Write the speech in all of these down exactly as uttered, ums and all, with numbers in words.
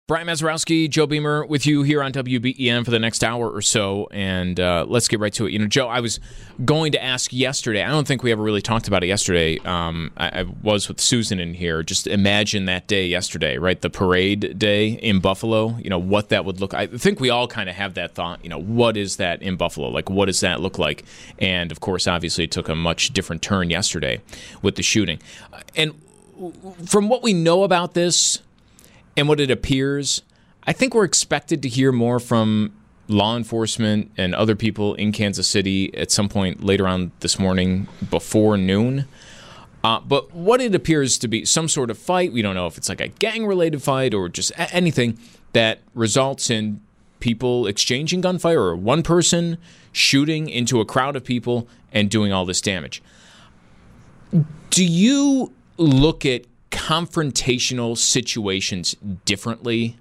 Brian Mazurowski, Joe Beamer with you here on W B E N for the next hour or so, and uh, let's get right to it. You know, Joe, I was going to ask yesterday, I don't think we ever really talked about it yesterday. Um, I, I was with Susan in here. Just imagine that day yesterday, right? The parade day in Buffalo, you know, what that would look like. I think we all kind of have that thought, you know, what is that in Buffalo? Like, what does that look like? And, of course, obviously it took a much different turn yesterday with the shooting. And from what we know about this, and what it appears, I think we're expected to hear more from law enforcement and other people in Kansas City at some point later on this morning before noon. Uh, but what it appears to be some sort of fight, we don't know if it's like a gang-related fight or just a- anything that results in people exchanging gunfire or one person shooting into a crowd of people and doing all this damage. Do you look at confrontational situations differently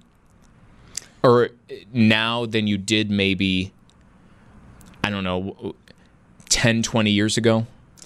or now than you did maybe, I don't know, ten, twenty years ago?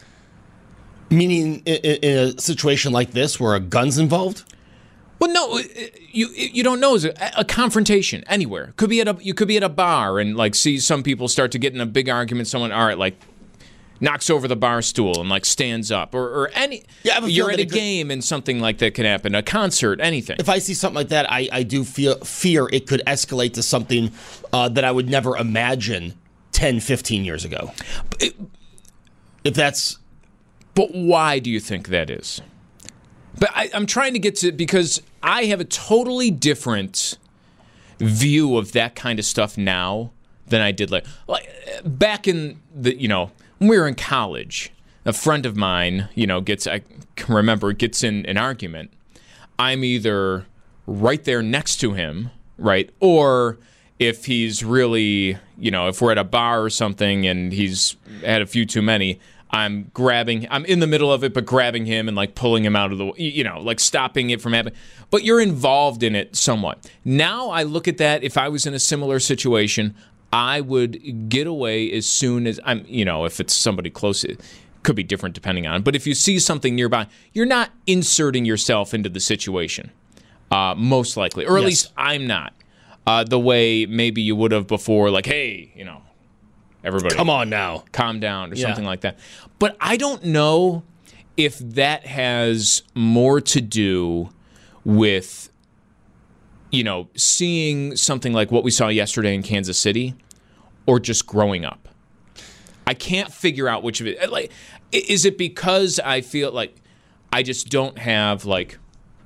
Meaning in, in a situation like this where a gun's involved? Well, no, you you don't know. A, a confrontation anywhere could be at a you could be at a bar and like see some people start to get in a big argument. Someone, all right, like knocks over the bar stool and like stands up, or, or any. Yeah, you're at a game and something like that can happen. A concert, anything. If I see something like that, I, I do feel fear it could escalate to something uh, that I would never imagine ten, fifteen years ago. It, if that's. But why do you think that is? But I, I'm trying to get to because I have a totally different view of that kind of stuff now than I did like like back in the you know. When we were in college, a friend of mine, you know, gets, I can remember, gets in an argument. I'm either right there next to him, right? Or if he's really, you know, if we're at a bar or something and he's had a few too many, I'm grabbing, I'm in the middle of it, but grabbing him and like pulling him out of the, you know, like stopping it from happening. But you're involved in it somewhat. Now I look at that, if I was in a similar situation, I would get away as soon as I'm, you know, if it's somebody close, it could be different depending on. But if you see something nearby, you're not inserting yourself into the situation, uh, most likely, or at yes. least I'm not. Uh, the way maybe you would have before, like, hey, you know, everybody, come on now, calm down, or yeah. something like that. But I don't know if that has more to do with, you know, seeing something like what we saw yesterday in Kansas City, or just growing up. I can't figure out which of it. Like, is it because I feel like I just don't have, like,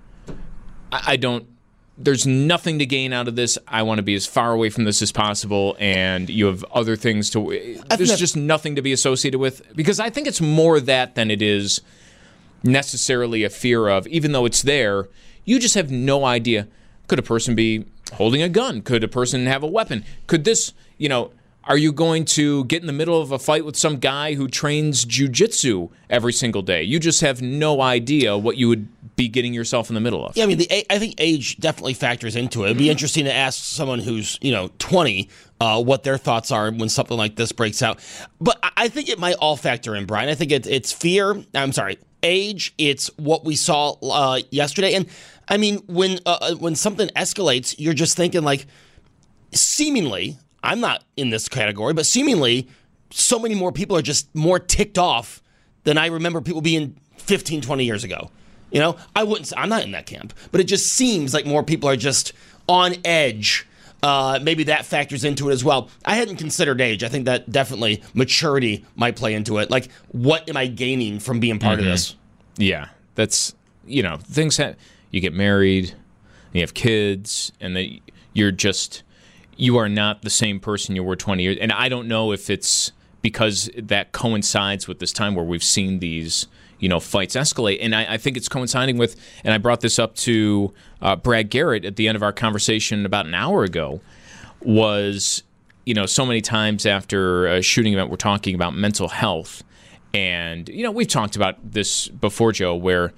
I don't, there's nothing to gain out of this. I want to be as far away from this as possible, and you have other things to, there's just nothing to be associated with. Because I think it's more that than it is necessarily a fear of, even though it's there, you just have no idea. Could a person be holding a gun? Could a person have a weapon? Could this, you know, are you going to get in the middle of a fight with some guy who trains jiu-jitsu every single day? You just have no idea what you would be getting yourself in the middle of. Yeah, I mean, the, I think age definitely factors into it. It'd be interesting to ask someone who's, you know, twenty uh, what their thoughts are when something like this breaks out. But I think it might all factor in, Brian. I think it, it's fear. I'm sorry, age. It's what we saw uh, yesterday. And, I mean, when uh, when something escalates, you're just thinking, like, seemingly, I'm not in this category, but seemingly so many more people are just more ticked off than I remember people being fifteen, twenty years ago. You know, I wouldn't, I'm not in that camp, but it just seems like more people are just on edge. Uh, maybe that factors into it as well. I hadn't considered age. I think that definitely maturity might play into it. Like, what am I gaining from being part mm-hmm. of this? Yeah, that's, you know, things that you get married, you have kids, and that you're just, you are not the same person you were twenty years. And I don't know if it's because that coincides with this time where we've seen these, you know, fights escalate. And I, I think it's coinciding with, and I brought this up to uh, Brad Garrett at the end of our conversation about an hour ago, was, you know, so many times after a shooting event, we're talking about mental health. And, you know, we've talked about this before, Joe, where,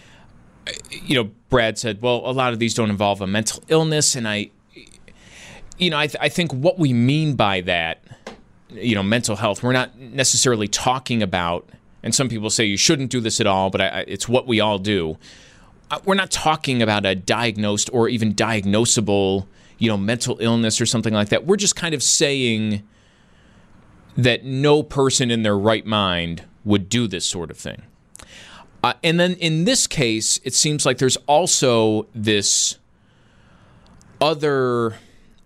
you know, Brad said, well, a lot of these don't involve a mental illness. And I, you know, I, th- I think what we mean by that, you know, mental health, we're not necessarily talking about, and some people say you shouldn't do this at all, but I, I, it's what we all do. we're not talking about a diagnosed or even diagnosable, you know, mental illness or something like that. We're just kind of saying that no person in their right mind would do this sort of thing. Uh, and then in this case, it seems like there's also this other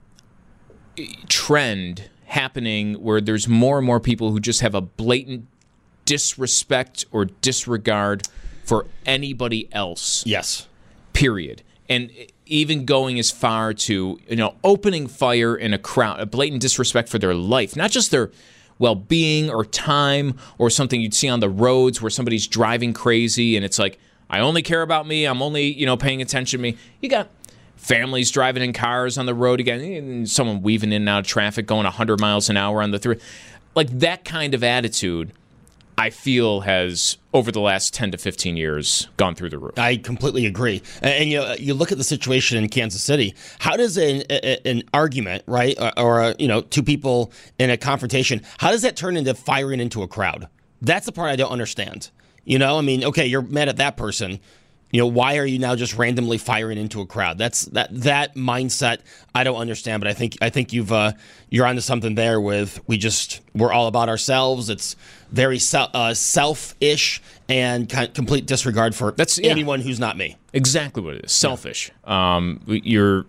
trend happening where there's more and more people who just have a blatant disrespect or disregard for anybody else. Yes. Period. And even going as far to, you know, opening fire in a crowd, a blatant disrespect for their life, not just their well-being or time or something you'd see on the roads where somebody's driving crazy and it's like, I only care about me, I'm only, you know, paying attention to me. You got families driving in cars on the road again, someone weaving in and out of traffic, going one hundred miles an hour on the three. Like that kind of attitude, I feel, has over the last ten to fifteen years gone through the roof. I completely agree. And, and you know, you look at the situation in Kansas City. How does an, a, an argument, right, or, or a, you know, two people in a confrontation, how does that turn into firing into a crowd? That's the part I don't understand. You know, I mean, okay, you're mad at that person. You know, why are you now just randomly firing into a crowd? That's that that mindset I don't understand. But I think I think you've uh, you're onto something there. With we just we're all about ourselves. It's very se- uh, selfish and kind of complete disregard for That's, yeah. anyone who's not me. Exactly what it is. Selfish. Yeah. Um, you're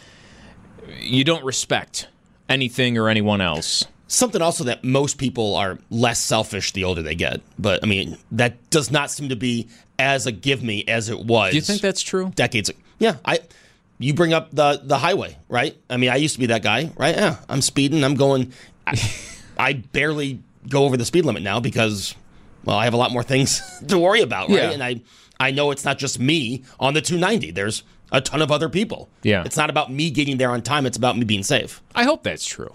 you don't respect anything or anyone else. Something also that most people are less selfish the older they get. But, I mean, that does not seem to be as a give me as it was. Do you think that's true? Decades ago. Yeah. I. You bring up the, the highway, right? I mean, I used to be that guy, right? Yeah, I'm speeding. I'm going. I, I barely go over the speed limit now because, well, I have a lot more things to worry about, right? Yeah. And I, I know it's not just me on the two ninety. There's a ton of other people. Yeah. It's not about me getting there on time. It's about me being safe. I hope that's true.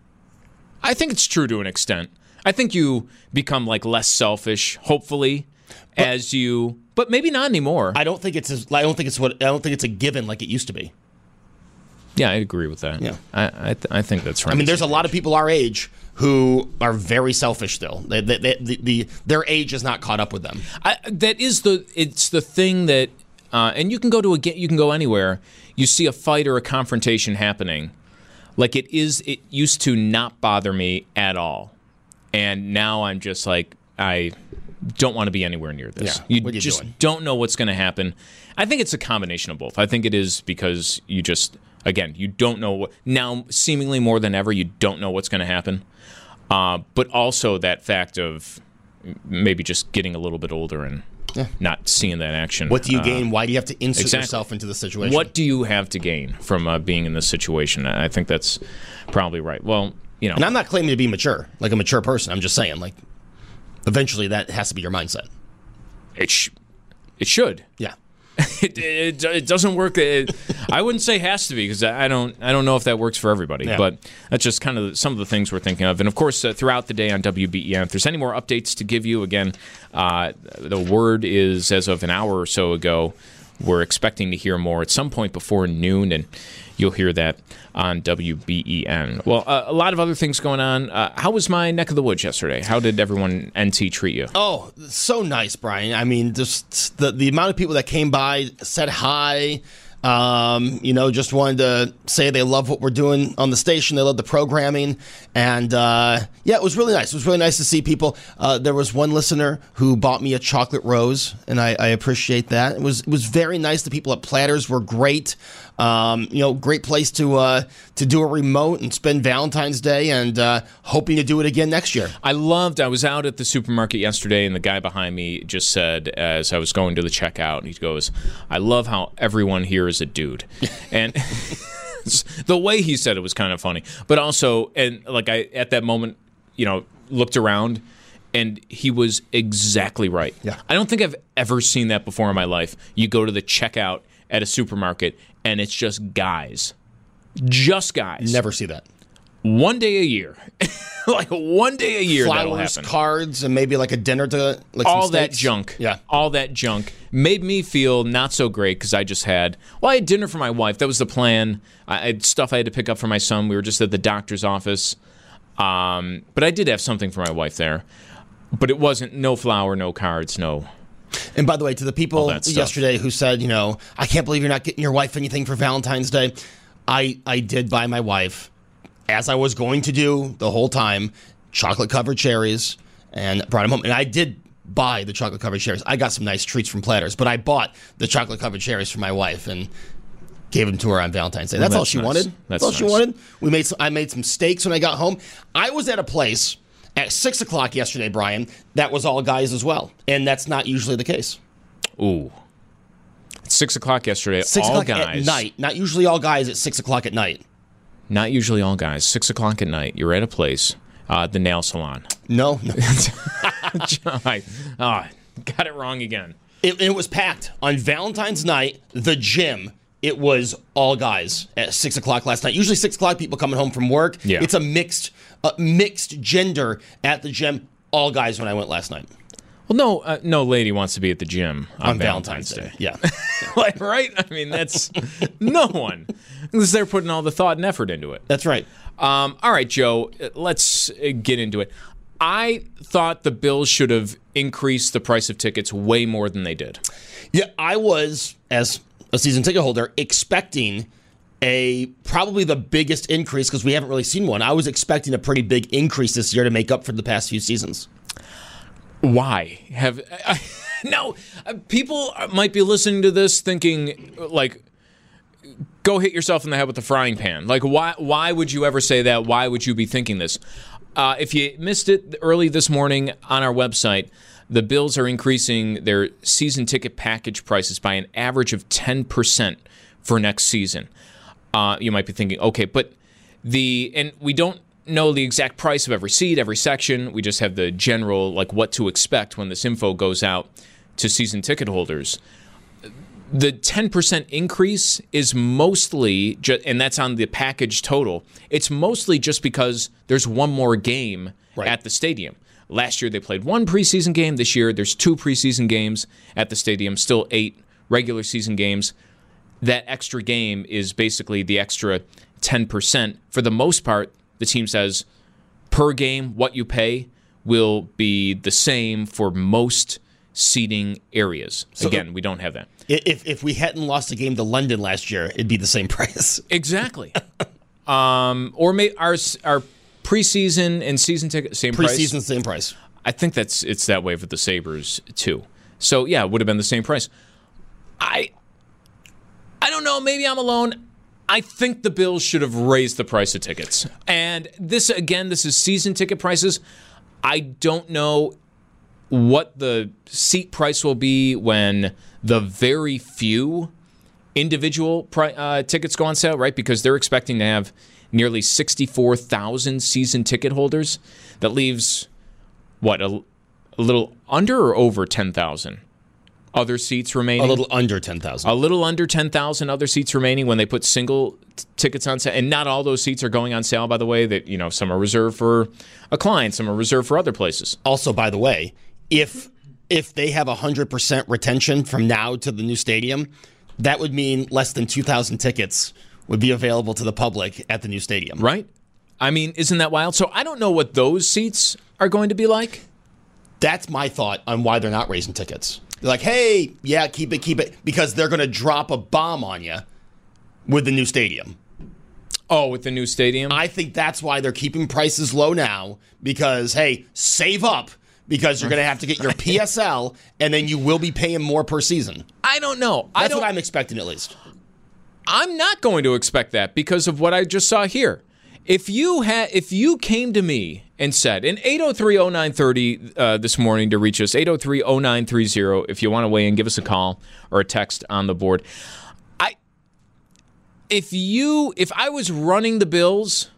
I think it's true to an extent. I think you become like less selfish, hopefully, but, as you, but maybe not anymore. I don't think it's as, I don't think it's what I don't think it's a given like it used to be. Yeah, I agree with that. Yeah, I I, th- I think that's right. I mean, there's a lot of people our age who are very selfish still. They, they, they, the, the their age is not caught up with them. I, that is the it's the thing that, uh, and you can go to a you can go anywhere. You see a fight or a confrontation happening. Like it is, it used to not bother me at all. And now I'm just like, I don't want to be anywhere near this. Yeah. You, What are you just doing? don't know what's going to happen. I think it's a combination of both. I think it is because you just, again, you don't know what, now seemingly more than ever, you don't know what's going to happen. Uh, but also that fact of maybe just getting a little bit older and yeah. not seeing that action. What do you uh, gain? Why do you have to insert exactly. yourself into the situation? What do you have to gain from uh, being in this situation? I think that's probably right. Well, you know. And I'm not claiming to be mature, like a mature person. I'm just saying, like, eventually that has to be your mindset. It, sh- it should. Yeah. it, it, it doesn't work. It, I wouldn't say has to be because I don't I don't know if that works for everybody. Yeah. But that's just kind of some of the things we're thinking of. And, of course, uh, throughout the day on W B E N, if there's any more updates to give you, again, uh, the word is as of an hour or so ago, we're expecting to hear more at some point before noon, and you'll hear that on W B E N. Well, uh, a lot of other things going on. Uh, how was my neck of the woods yesterday? How did everyone N T treat you? Oh, so nice, Brian. I mean, just the, the amount of people that came by, said hi, um, you know, just wanted to say they love what we're doing on the station. They love the programming. And, uh, yeah, it was really nice. It was really nice to see people. Uh, there was one listener who bought me a chocolate rose, and I, I appreciate that. It was it was very nice. The people at Platters were great. Um, you know, great place to uh, to do a remote and spend Valentine's Day, and uh, hoping to do it again next year. I loved, I was out at the supermarket yesterday, and the guy behind me just said, as I was going to the checkout, he goes, I love how everyone here is a dude. And the way he said it was kind of funny. But also, and like I, at that moment, you know, looked around, and he was exactly right. Yeah. I don't think I've ever seen that before in my life. You go to the checkout at a supermarket, and it's just guys. Just guys. Never see that. One day a year. Like one day a year that'll Flowers, happen. cards, and maybe like a dinner to like All some that steaks. junk. Yeah. All that junk made me feel not so great because I just had, well, I had dinner for my wife. That was the plan. I had stuff I had to pick up for my son. We were just at the doctor's office. Um, but I did have something for my wife there. But it wasn't, no flower, no cards, no And by the way, to the people yesterday who said, you know, I can't believe you're not getting your wife anything for Valentine's Day, I I did buy my wife, as I was going to do the whole time, chocolate-covered cherries, and brought them home. And I did buy the chocolate-covered cherries. I got some nice treats from Platters, but I bought the chocolate-covered cherries for my wife and gave them to her on Valentine's Day. That's, well, that's all she nice. wanted. That's, that's all nice. she wanted. We made some, I made some steaks when I got home. I was at a place at six o'clock yesterday, Brian, that was all guys as well. And that's not usually the case. Ooh. six o'clock yesterday, six all o'clock guys. At night. Not usually all guys at six o'clock at night. Not usually all guys. six o'clock at night. You're at a place, uh, the nail salon. No. no. I, oh, got it wrong again. It, it was packed. On Valentine's night, the gym, it was all guys at six o'clock last night. Usually six o'clock, people coming home from work. Yeah. It's a mixed uh, mixed gender at the gym. All guys when I went last night. Well, no, uh, no lady wants to be at the gym on, on Valentine's, Valentine's Day. Day. Yeah. Like, right? I mean, that's no one. Because they're putting all the thought and effort into it. That's right. Um, all right, Joe, let's get into it. I thought the Bills should have increased the price of tickets way more than they did. Yeah, I was, as a season ticket holder, expecting a probably the biggest increase because we haven't really seen one. I was expecting a pretty big increase this year to make up for the past few seasons. Why have uh, no uh, people might be listening to this thinking like, go hit yourself in the head with a frying pan. Like, why why would you ever say that? Why would you be thinking this? Uh, if you missed it early this morning on our website, the Bills are increasing their season ticket package prices by an average of ten percent for next season. Uh, you might be thinking, okay, but the and we don't know the exact price of every seat, every section. We just have the general, like, what to expect when this info goes out to season ticket holders. The ten percent increase is mostly, ju- and that's on the package total, it's mostly just because there's one more game right. at the stadium. Last year they played one preseason game. This year there's two preseason games at the stadium, still eight regular season games. That extra game is basically the extra ten percent. For the most part, the team says per game, what you pay will be the same for most seating areas. So Again, we don't have that. If if we hadn't lost a game to London last year, it'd be the same price. Exactly. um, or may our our preseason and season ticket same price. Preseason same price. I think that's it's that way for the Sabres too. So yeah, it would have been the same price. I I don't know. Maybe I'm alone. I think the Bills should have raised the price of tickets. And this, again, this is season ticket prices. I don't know what the seat price will be when the very few individual pri- uh, tickets go on sale, right? Because they're expecting to have nearly sixty-four thousand season ticket holders. That leaves, what, a, a little under or over ten thousand? Other seats remaining? A little under ten thousand. A little under ten thousand other seats remaining when they put single t- tickets on sale. And not all those seats are going on sale, by the way. That, you know, some are reserved for a client, some are reserved for other places. Also, by the way, if if they have one hundred percent retention from now to the new stadium, that would mean less than two thousand tickets would be available to the public at the new stadium. Right? I mean, isn't that wild? So I don't know what those seats are going to be like. That's my thought on why they're not raising tickets. They're like, hey, yeah, keep it, keep it, because they're going to drop a bomb on you with the new stadium. Oh, with the new stadium? I think that's why they're keeping prices low now, because, hey, save up, because you're going to have to get your P S L, and then you will be paying more per season. I don't know. That's I don't, what I'm expecting, at least. I'm not going to expect that because of what I just saw here. If you had, if you came to me and said, in eight oh three oh nine three oh uh, this morning to reach us, eight oh three oh nine three oh, if you want to weigh in, give us a call or a text on the board. I, if you, if I was running the Bills,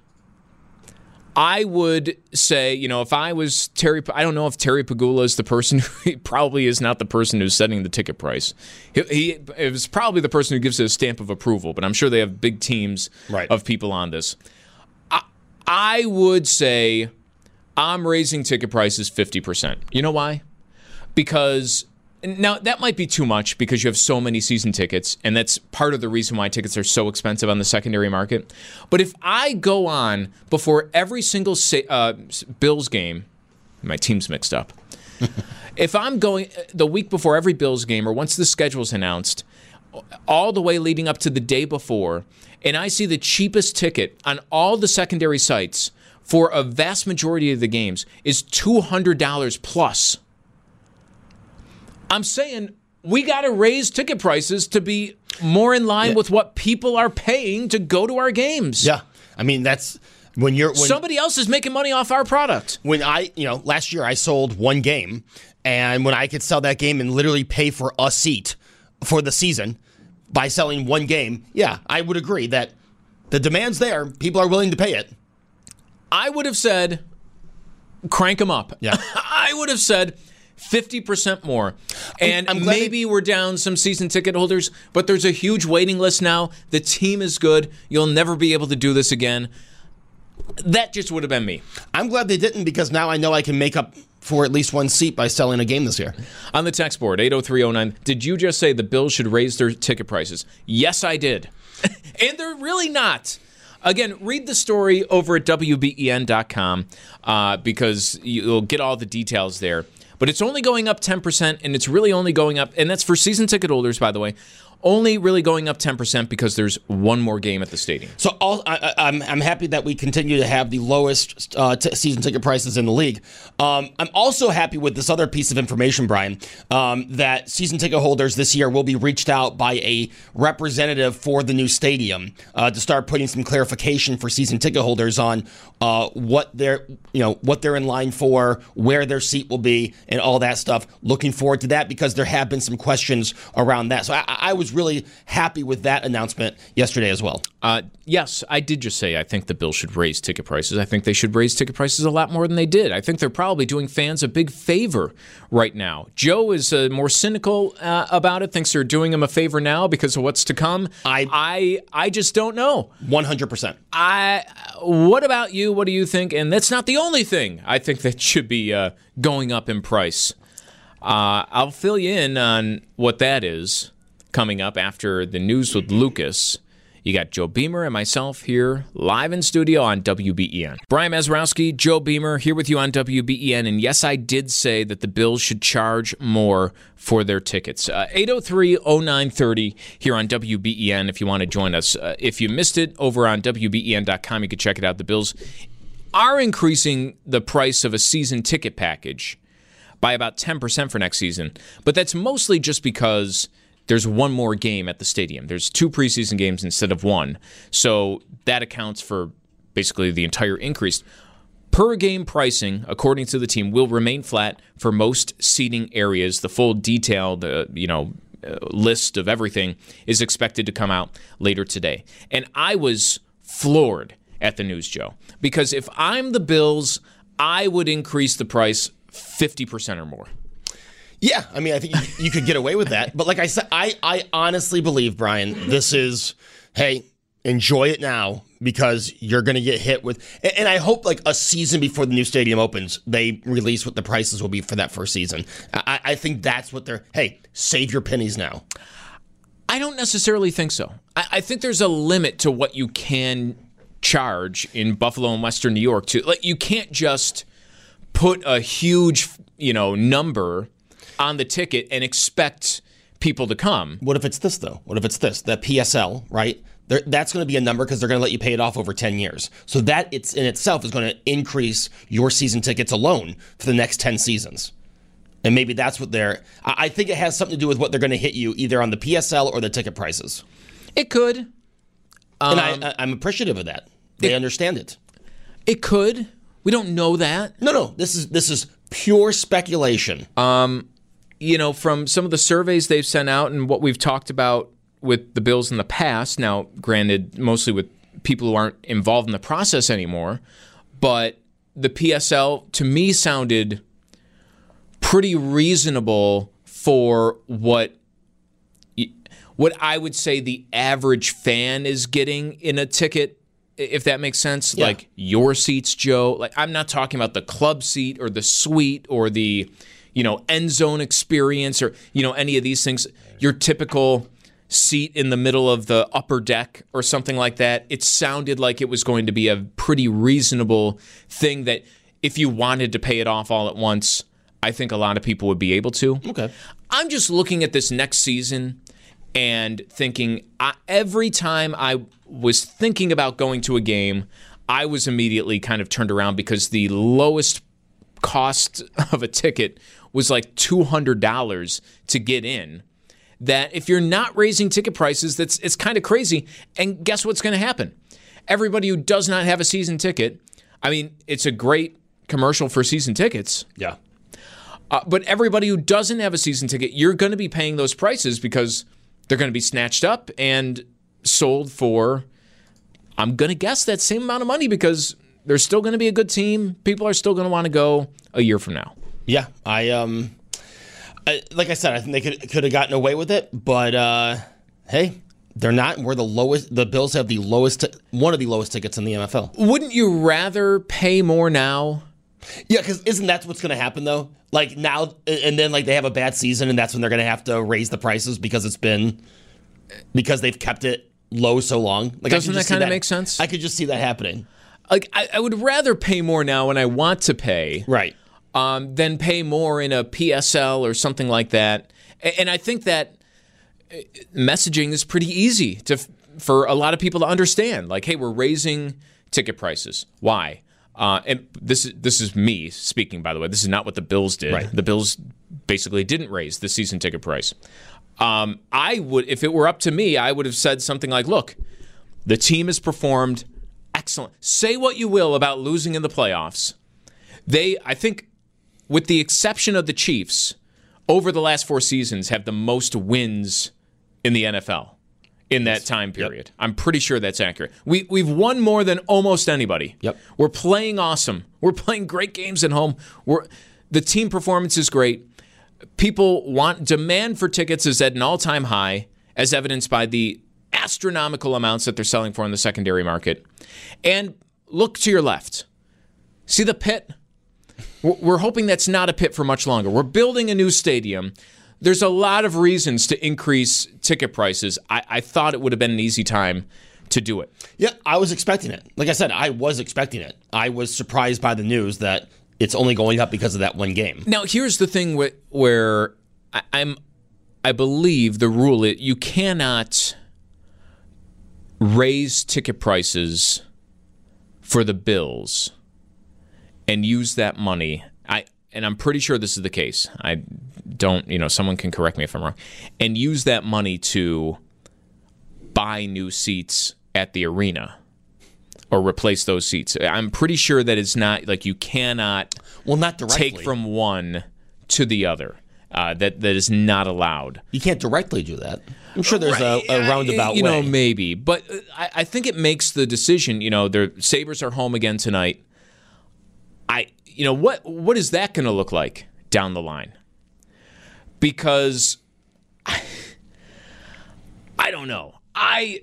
I would say, you know, if I was Terry, I don't know if Terry Pagula is the person, he probably is not the person who's setting the ticket price. He, he it was probably the person who gives it a stamp of approval, but I'm sure they have big teams right. of people on this. I would say I'm raising ticket prices fifty percent. You know why? Because now that might be too much because you have so many season tickets, and that's part of the reason why tickets are so expensive on the secondary market. But if I go on before every single uh, Bills game, my team's mixed up. If I'm going the week before every Bills game or once the schedule's announced, all the way leading up to the day before, and I see the cheapest ticket on all the secondary sites for a vast majority of the games is two hundred dollars plus, I'm saying we got to raise ticket prices to be more in line yeah. with what people are paying to go to our games. Yeah. I mean, that's when you're... When, Somebody else is making money off our product. When I, you know, last year I sold one game, and when I could sell that game and literally pay for a seat for the season by selling one game, yeah, I would agree that the demand's there. People are willing to pay it. I would have said, crank them up. Yeah. I would have said fifty percent more. And I'm, I'm maybe they- we're down some season ticket holders, but there's a huge waiting list now. The team is good. You'll never be able to do this again. That just would have been me. I'm glad they didn't, because now I know I can make up for at least one seat by selling a game this year. On the text board, eight oh three oh nine, did you just say the Bills should raise their ticket prices? Yes, I did. And they're really not. Again, read the story over at W B E N dot com uh, because you'll get all the details there. But it's only going up ten percent, and it's really only going up, and that's for season ticket holders, by the way, only really going up ten percent because there's one more game at the stadium. So all, I, I'm I'm happy that we continue to have the lowest uh, t- season ticket prices in the league. Um, I'm also happy with this other piece of information, Brian, um, that season ticket holders this year will be reached out by a representative for the new stadium uh, to start putting some clarification for season ticket holders on uh, what they're you know what they're in line for, where their seat will be, and all that stuff. Looking forward to that because there have been some questions around that. So I, I was really happy with that announcement yesterday as well. Uh, yes, I did just say I think the Bills should raise ticket prices. I think they should raise ticket prices a lot more than they did. I think they're probably doing fans a big favor right now. Joe is uh, more cynical uh, about it, thinks they're doing him a favor now because of what's to come. I I, I just don't know. one hundred percent. I. What about you? What do you think? And that's not the only thing I think that should be uh, going up in price. Uh, I'll fill you in on what that is coming up after the news with Lucas. You got Joe Beamer and myself here live in studio on W B E N. Brian Mazurowski, Joe Beamer here with you on W B E N. And yes, I did say that the Bills should charge more for their tickets. Uh, eight oh three oh nine thirty here on W B E N if you want to join us. Uh, if you missed it over on W B E N dot com, you can check it out. The Bills are increasing the price of a season ticket package by about ten percent for next season. But that's mostly just because there's one more game at the stadium. There's two preseason games instead of one. So that accounts for basically the entire increase. Per game pricing, according to the team, will remain flat for most seating areas. The full detailed, uh, you know, uh, list of everything is expected to come out later today. And I was floored at the news, Joe, because if I'm the Bills, I would increase the price fifty percent or more. Yeah, I mean, I think you, you could get away with that. But like I said, I, I honestly believe, Brian, this is, hey, enjoy it now because you're going to get hit with, and, and I hope like a season before the new stadium opens, they release what the prices will be for that first season. I, I think that's what they're, hey, save your pennies now. I don't necessarily think so. I, I think there's a limit to what you can charge in Buffalo and Western New York too. Like you can't just put a huge, you know, number on the ticket and expect people to come. What if it's this, though? What if it's this? The P S L, right? They're, that's going to be a number because they're going to let you pay it off over ten years. So that it's in itself is going to increase your season tickets alone for the next ten seasons. And maybe that's what they're... I think it has something to do with what they're going to hit you either on the P S L or the ticket prices. It could. Um, and I, I'm appreciative of that. They it, understand it. It could. We don't know that. No, no. This is this is pure speculation. Um... You know, from some of the surveys they've sent out and what we've talked about with the Bills in the past, now, granted, mostly with people who aren't involved in the process anymore, but the P S L, to me, sounded pretty reasonable for what what I would say the average fan is getting in a ticket, if that makes sense. Yeah. Like your seats, Joe. Like I'm not talking about the club seat or the suite or the... you know, end zone experience or, you know, any of these things, your typical seat in the middle of the upper deck or something like that. It sounded like it was going to be a pretty reasonable thing that if you wanted to pay it off all at once, I think a lot of people would be able to. Okay. I'm just looking at this next season and thinking I, every time I was thinking about going to a game, I was immediately kind of turned around because the lowest cost of a ticket was like two hundred dollars to get in. That if you're not raising ticket prices, that's it's kind of crazy. And guess what's going to happen? Everybody who does not have a season ticket, I mean, it's a great commercial for season tickets. Yeah. Uh, but everybody who doesn't have a season ticket, you're going to be paying those prices because they're going to be snatched up and sold for, I'm going to guess, that same amount of money because there's still going to be a good team. People are still going to want to go a year from now. Yeah, I um, I, like I said, I think they could could have gotten away with it, but uh, hey, they're not. We're the lowest. The Bills have the lowest, one of the lowest tickets in the N F L. Wouldn't you rather pay more now? Yeah, because isn't that what's going to happen though? Like now, and then like they have a bad season, and that's when they're going to have to raise the prices because it's been because they've kept it low so long. Like, doesn't that kind of make sense? I could just see that happening. Like I, I would rather pay more now when I want to pay, right? Um, than pay more in a P S L or something like that. And I think that messaging is pretty easy to for a lot of people to understand. Like, hey, we're raising ticket prices. Why? Uh, and this is this is me speaking, by the way. This is not what the Bills did. Right. The Bills basically didn't raise the season ticket price. Um, I would, if it were up to me, I would have said something like, look, the team has performed excellent. Say what you will about losing in the playoffs. They, I think, with the exception of the Chiefs, over the last four seasons have the most wins in the N F L in that time period. Yep. I'm pretty sure that's accurate. We, we've won more than almost anybody. Yep. We're playing awesome. We're playing great games at home. We're, the team performance is great. People want, demand for tickets is at an all-time high, as evidenced by the astronomical amounts that they're selling for in the secondary market. And look to your left. See the pit? We're hoping that's not a pit for much longer. We're building a new stadium. There's a lot of reasons to increase ticket prices. I, I thought it would have been an easy time to do it. Yeah, I was expecting it. Like I said, I was expecting it. I was surprised by the news that it's only going up because of that one game. Now, here's the thing wh- where I, I'm, I believe the rule is you cannot raise ticket prices for the Bills and use that money. I and I'm pretty sure this is the case. I don't, you know, someone can correct me if I'm wrong. And use that money to buy new seats at the arena or replace those seats. I'm pretty sure that it's not like you cannot well, not directly. take from one to the other. Uh, that that is not allowed. You can't directly do that. I'm sure there's right. a, a roundabout you way. You know, maybe. But I, I think it makes the decision, you know, the Sabres are home again tonight. I, you know, what what is that going to look like down the line? Because I, I don't know. I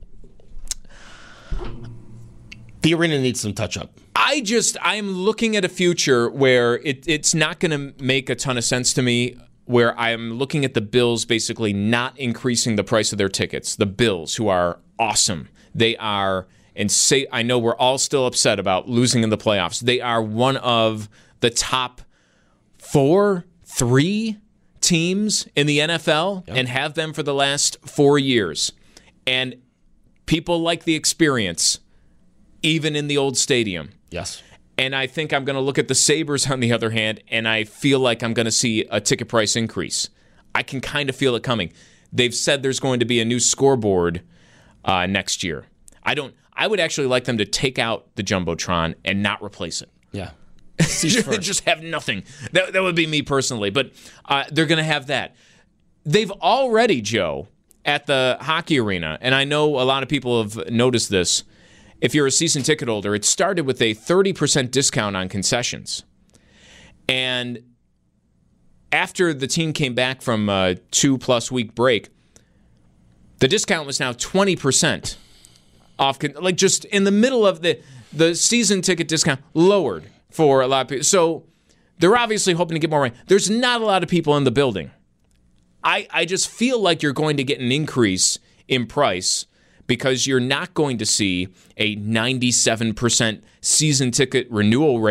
the arena needs some touch up. I just I'm looking at a future where it, it's not going to make a ton of sense to me. Where I'm looking at the Bills basically not increasing the price of their tickets. The Bills, who are awesome, they are. And say, I know we're all still upset about losing in the playoffs. They are one of the top four, three teams in the N F L yep. and have been for the last four years. And people like the experience, even in the old stadium. Yes. And I think I'm going to look at the Sabres, on the other hand, and I feel like I'm going to see a ticket price increase. I can kind of feel it coming. They've said there's going to be a new scoreboard uh, next year. I don't. I would actually like them to take out the Jumbotron and not replace it. Yeah. Just have nothing. That, that would be me personally. But uh, they're going to have that. They've already, Joe, at the hockey arena, and I know a lot of people have noticed this, if you're a season ticket holder, it started with a thirty percent discount on concessions. And after the team came back from a two-plus week break, the discount was now twenty percent. Off, like just in the middle of the the season ticket discount lowered for a lot of people. So they're obviously hoping to get more money. There's not a lot of people in the building. I, I just feel like you're going to get an increase in price because you're not going to see a ninety-seven percent season ticket renewal rate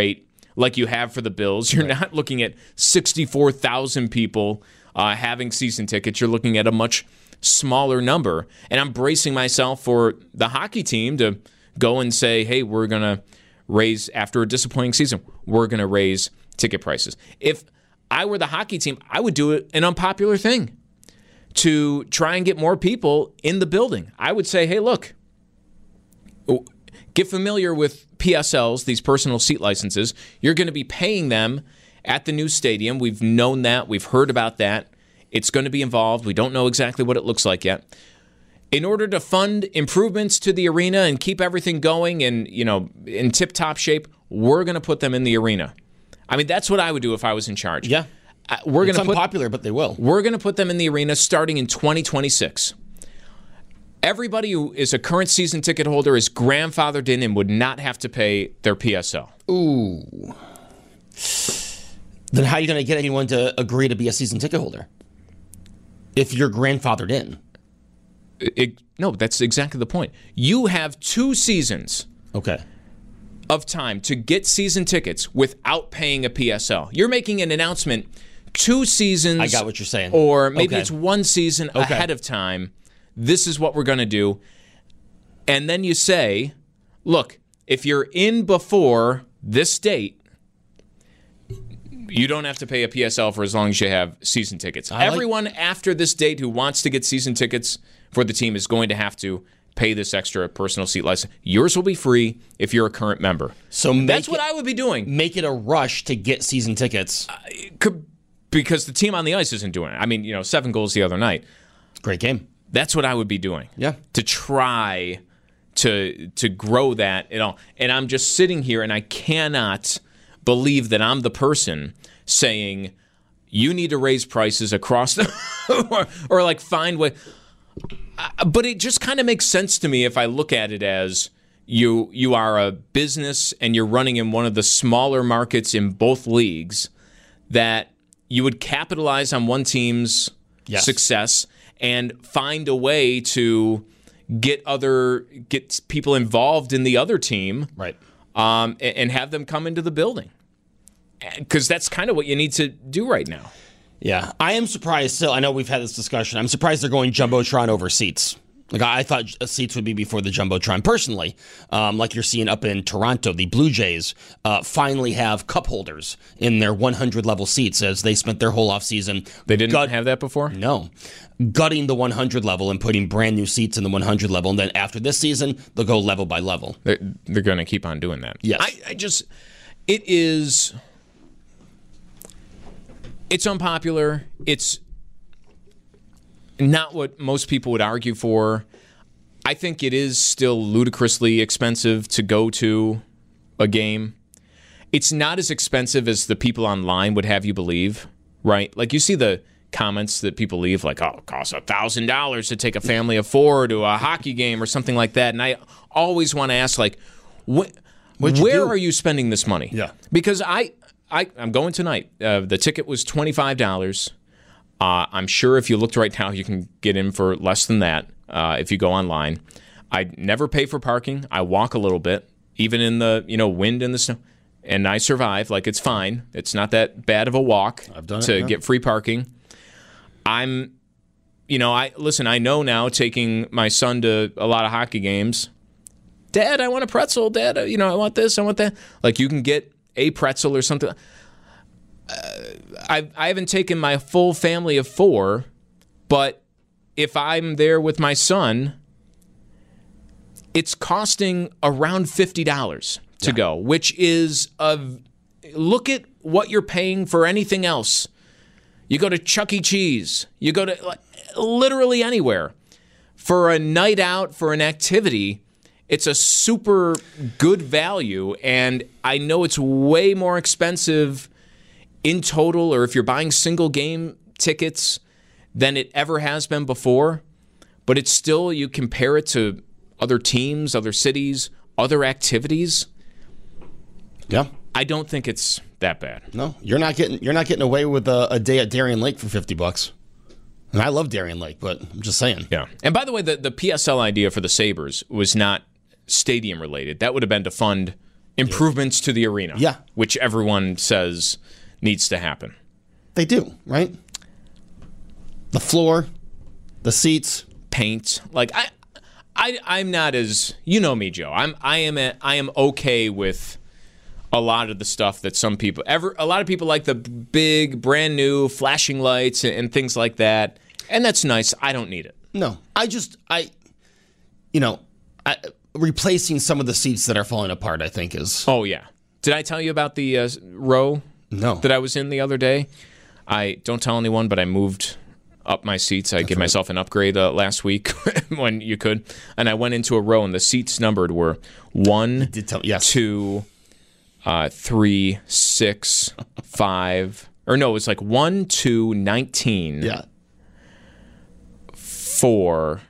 like you have for the Bills. You're right. not looking at sixty-four thousand people uh, having season tickets. You're looking at a much smaller number. And I'm bracing myself for the hockey team to go and say, hey, we're going to raise, after a disappointing season, we're going to raise ticket prices. If I were the hockey team, I would do it an unpopular thing to try and get more people in the building. I would say, hey, look, get familiar with P S Ls, these personal seat licenses. You're going to be paying them at the new stadium. We've known that. We've heard about that. It's going to be involved. We don't know exactly what it looks like yet. In order to fund improvements to the arena and keep everything going and, you know, in tip-top shape, we're going to put them in the arena. I mean, that's what I would do if I was in charge. Yeah. Uh, we're it's going to put unpopular, but they will. We're going to put them in the arena starting in twenty twenty-six. Everybody who is a current season ticket holder is grandfathered in and would not have to pay their P S L. Ooh. Then how are you going to get anyone to agree to be a season ticket holder if you're grandfathered in? It, no, that's exactly the point. You have two seasons okay. of time to get season tickets without paying a P S L. You're making an announcement two seasons. I got what you're saying. Or maybe okay. it's one season okay. ahead of time. This is what we're going to do. And then you say, look, if you're in before this date, you don't have to pay a P S L for as long as you have season tickets. I Everyone like- after this date who wants to get season tickets for the team is going to have to pay this extra personal seat license. Yours will be free if you're a current member. So that's it, what I would be doing. Make it a rush to get season tickets. Uh, could, because the team on the ice isn't doing it. I mean, you know, seven goals the other night. Great game. That's what I would be doing. Yeah. To try to to grow that and all. And I'm just sitting here and I cannot believe that I'm the person saying you need to raise prices across the or, or like find way. But it just kind of makes sense to me if I look at it as you you are a business and you're running in one of the smaller markets in both leagues, that you would capitalize on one team's yes. success and find a way to get other get people involved in the other team, right? Um, and, and have them come into the building, because that's kind of what you need to do right now. Yeah, I am surprised still. I know we've had this discussion. I'm surprised they're going Jumbotron over seats. Like I thought seats would be before the Jumbotron. Personally, um, like you're seeing up in Toronto, the Blue Jays uh, finally have cup holders in their one hundred level seats as they spent their whole offseason. They didn't gut- have that before? No. Gutting the one hundred level and putting brand new seats in the one hundred level. And then after this season, they'll go level by level. They're, they're going to keep on doing that. Yes. I, I just, it is, it's unpopular. It's not what most people would argue for. I think it is still ludicrously expensive to go to a game. It's not as expensive as the people online would have you believe, right? Like you see the comments that people leave, like, oh, it costs one thousand dollars to take a family of four to a hockey game or something like that. And I always want to ask, like, wh- where do? are you spending this money? Yeah. Because I, I, I'm going tonight. Uh, the ticket was twenty-five dollars. Uh, I'm sure if you looked right now, you can get in for less than that uh, if you go online. I never pay for parking. I walk a little bit, even in the you know wind and the snow, and I survive. Like it's fine. It's not that bad of a walk I've done to it, yeah. get free parking. I'm, you know, I listen. I know now taking my son to a lot of hockey games. Dad, I want a pretzel. Dad, you know, I want this. I want that. Like you can get a pretzel or something. I I haven't taken my full family of four, but if I'm there with my son, it's costing around fifty dollars to yeah. go, which is a look at what you're paying for anything else. You go to Chuck E. Cheese, you go to like, literally anywhere for a night out, for an activity. It's a super good value, and I know it's way more expensive in total, or if you're buying single game tickets, than it ever has been before. But it's still, you compare it to other teams, other cities, other activities. Yeah. I don't think it's that bad. No, you're not getting you're not getting away with a, a day at Darien Lake for fifty bucks. And I love Darien Lake, but I'm just saying. Yeah. And by the way, the, the P S L idea for the Sabres was not stadium related. That would have been to fund improvements to the arena. Yeah. Which everyone says needs to happen. They do, right? The floor, the seats, paint. Like I, I, I'm not as you know me, Joe. I'm I am a, I am okay with a lot of the stuff that some people ever. A lot of people like the big, brand new flashing lights and, and things like that, and that's nice. I don't need it. No, I just I, you know, I, replacing some of the seats that are falling apart. I think is. Oh yeah. Did I tell you about the uh, row? No. That I was in the other day. I don't tell anyone, but I moved up my seats. I That's gave right. myself an upgrade uh, last week when you could, and I went into a row, and the seats numbered were one, did tell, yes. two, uh, three, six, five, or no, it was like one, two, nineteen, yeah, four,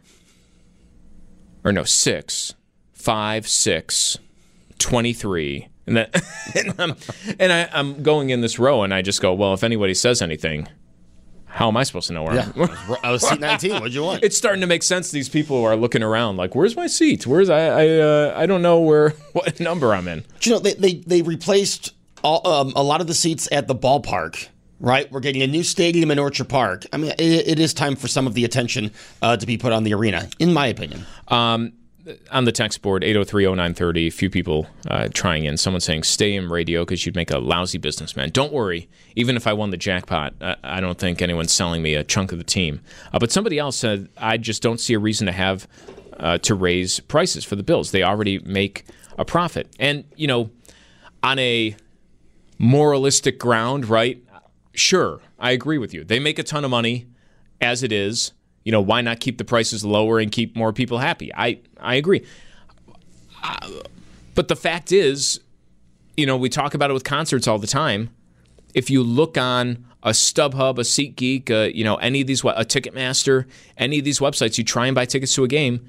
or no, six, five, six, twenty-three. And, that, and, I'm, and I, I'm going in this row, and I just go, well, if anybody says anything, how am I supposed to know where yeah. I'm? I was, I was seat nineteen. What'd you want? It's starting to make sense. These people who are looking around, like, where's my seat? Where's I? I, uh, I don't know where what number I'm in. Do you know they they, they replaced all, um, a lot of the seats at the ballpark. Right, we're getting a new stadium in Orchard Park. I mean, it, it is time for some of the attention uh, to be put on the arena, in my opinion. Um. On the text board, eight oh three oh nine thirty, a few people uh, trying in. Someone saying, stay in radio because you'd make a lousy businessman. Don't worry. Even if I won the jackpot, I, I don't think anyone's selling me a chunk of the team. Uh, but somebody else said, I just don't see a reason to have uh, to raise prices for the Bills. They already make a profit. And, you know, on a moralistic ground, right, sure, I agree with you. They make a ton of money as it is. You know, why not keep the prices lower and keep more people happy? I, I agree. Uh, but the fact is, you know, we talk about it with concerts all the time. If you look on a StubHub, a SeatGeek, uh, you know, any of these, a Ticketmaster, any of these websites, you try and buy tickets to a game,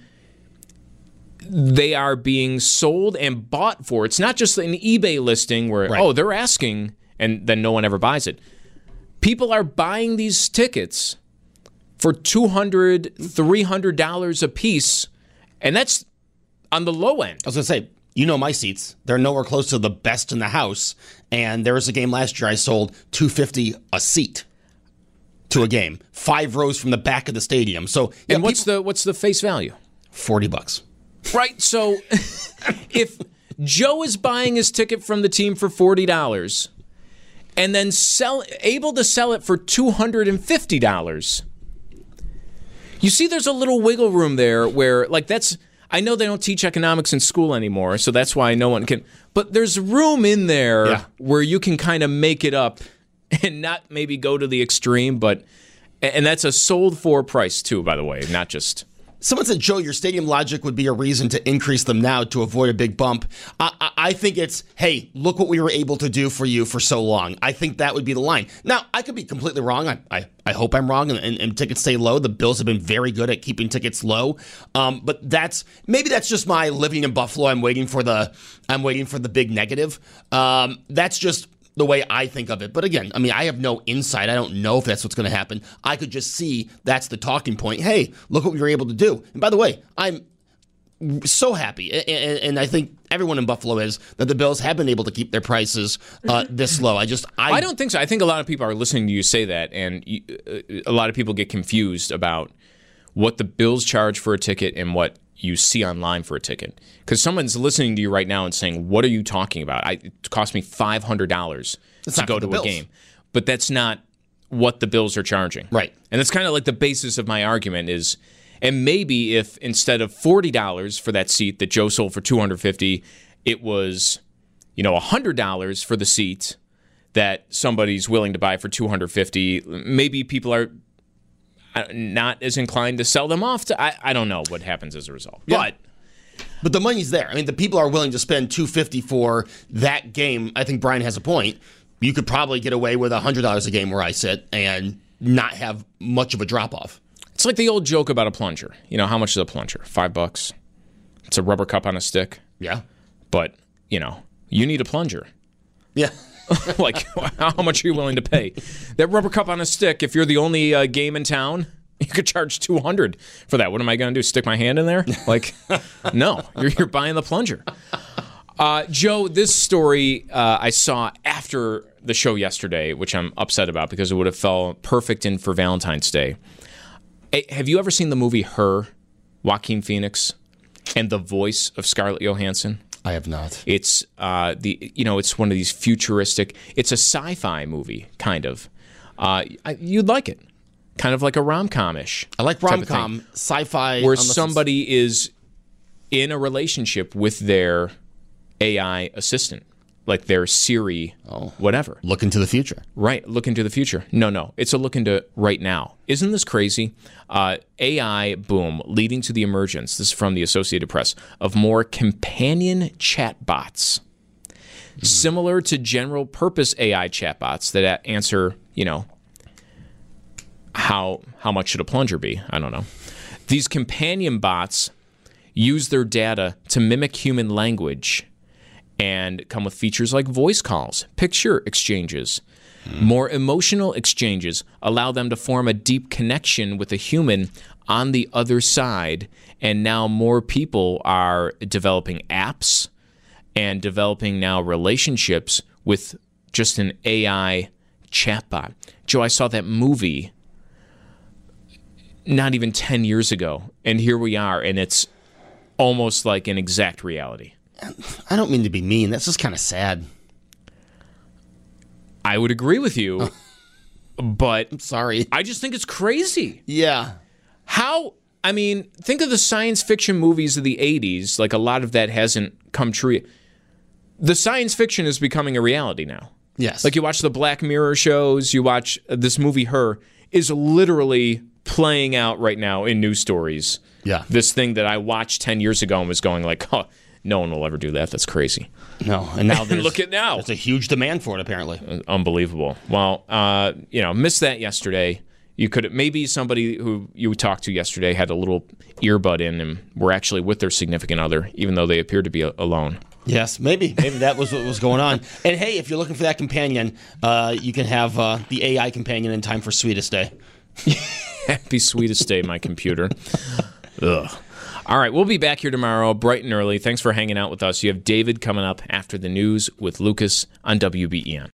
they are being sold and bought for. It's not just an eBay listing where, right. oh, they're asking, and then no one ever buys it. People are buying these tickets for two hundred dollars, three hundred dollars a piece, and that's on the low end. I was going to say, you know my seats. They're nowhere close to the best in the house, and there was a game last year I sold two hundred fifty dollars a seat to a game, five rows from the back of the stadium. So, yeah, and what's people, the what's the face value? forty bucks. Right, so if Joe is buying his ticket from the team for forty dollars and then sell able to sell it for two hundred fifty dollars, you see, there's a little wiggle room there where, like, that's, I know they don't teach economics in school anymore, so that's why no one can, but there's room in there yeah. where you can kind of make it up and not maybe go to the extreme, but, and that's a sold for price too, by the way, not just. Someone said, Joe, your stadium logic would be a reason to increase them now to avoid a big bump. I, I, I think it's, hey, look what we were able to do for you for so long. I think that would be the line. Now, I could be completely wrong. I I, I hope I'm wrong, and, and, and tickets stay low. The Bills have been very good at keeping tickets low. Um, but that's maybe that's just my living in Buffalo. I'm waiting for the I'm waiting for the big negative. Um, that's just the way I think of it. But again, I mean, I have no insight. I don't know if that's what's going to happen. I could just see that's the talking point. Hey, look what we were able to do. And by the way, I'm so happy, and, and I think everyone in Buffalo is, that the Bills have been able to keep their prices uh, this low. I just, I, I don't think so. I think a lot of people are listening to you say that, and you, a lot of people get confused about what the Bills charge for a ticket and what you see online for a ticket. Because someone's listening to you right now and saying, what are you talking about? I, it cost me five hundred dollars to go to a Bills. game. But that's not what the Bills are charging. Right. And that's kind of like the basis of my argument is, and maybe if instead of forty dollars for that seat that Joe sold for two hundred fifty dollars, it was, you know, one hundred dollars for the seat that somebody's willing to buy for two hundred fifty dollars, maybe people are not as inclined to sell them off to, I, I don't know what happens as a result. Yeah. But but the money's there. I mean, the people are willing to spend two hundred fifty dollars for that game. I think Brian has a point. You could probably get away with one hundred dollars a game where I sit and not have much of a drop-off. It's like the old joke about a plunger. You know, how much is a plunger? Five bucks. It's a rubber cup on a stick. Yeah. But, you know, you need a plunger. Yeah. Like, how much are you willing to pay? That rubber cup on a stick, if you're the only uh, game in town, you could charge two hundred dollars for that. What am I going to do, stick my hand in there? Like, no, you're, you're buying the plunger. Uh, Joe, this story uh, I saw after the show yesterday, which I'm upset about because it would have fell perfect in for Valentine's Day. Hey, have you ever seen the movie Her, Joaquin Phoenix, and the voice of Scarlett Johansson? I have not. It's uh, the you know it's one of these futuristic. It's a sci-fi movie, kind of. Uh, I, you'd like it, kind of like a rom-com-ish. I like rom-com, sci-fi, where somebody is in a relationship with their A I assistant, like their Siri, oh. whatever. Look into the future. Right, look into the future. No, no, it's a look into right now. Isn't this crazy? Uh, A I boom leading to the emergence, this is from the Associated Press, of more companion chatbots. Mm. Similar to general purpose A I chatbots that answer, you know, how how much should a plunger be? I don't know. These companion bots use their data to mimic human language and come with features like voice calls, picture exchanges. Hmm. More emotional exchanges allow them to form a deep connection with a human on the other side. And now more people are developing apps and developing now relationships with just an A I chatbot. Joe, I saw that movie not even ten years ago, and here we are, and it's almost like an exact reality. I don't mean to be mean. That's just kind of sad. I would agree with you, but I'm sorry. I just think it's crazy. Yeah. How, I mean, think of the science fiction movies of the eighties, like a lot of that hasn't come true. The science fiction is becoming a reality now. Yes. Like you watch the Black Mirror shows, you watch this movie Her, is literally playing out right now in news stories. Yeah. This thing that I watched ten years ago and was going like, oh, no one will ever do that. That's crazy. No, and now there's, look at now. There's a huge demand for it, apparently. Unbelievable. Well, uh, you know, missed that yesterday. You could maybe somebody who you talked to yesterday had a little earbud in and were actually with their significant other, even though they appeared to be alone. Yes, maybe. Maybe that was what was going on. And hey, if you're looking for that companion, uh, you can have uh, the A I companion in time for Sweetest Day. Happy Sweetest Day, my computer. Ugh. All right, we'll be back here tomorrow, bright and early. Thanks for hanging out with us. You have David coming up after the news with Lucas on W B E N.